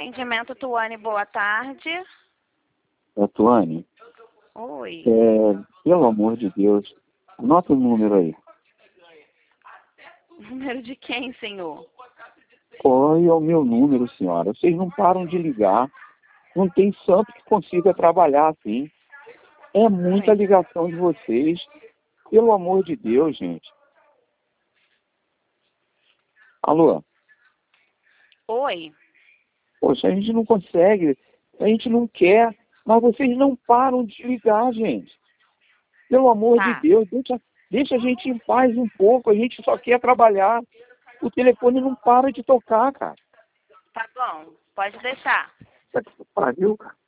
Atendimento Tuane, boa tarde. Tuane, Oi. pelo amor de Deus, anota o número aí. Número de quem, senhor? Oi, é o meu número, senhora. Vocês não param de ligar. Não tem santo que consiga trabalhar assim. É muita ligação de vocês. Pelo amor de Deus, gente. Alô? Oi. Poxa, a gente não consegue. A gente não quer. Mas vocês não param de ligar, gente. Pelo amor de Deus, deixa a gente em paz um pouco. A gente só quer trabalhar. O telefone não para de tocar, cara. Tá bom, pode deixar. Pariu, cara.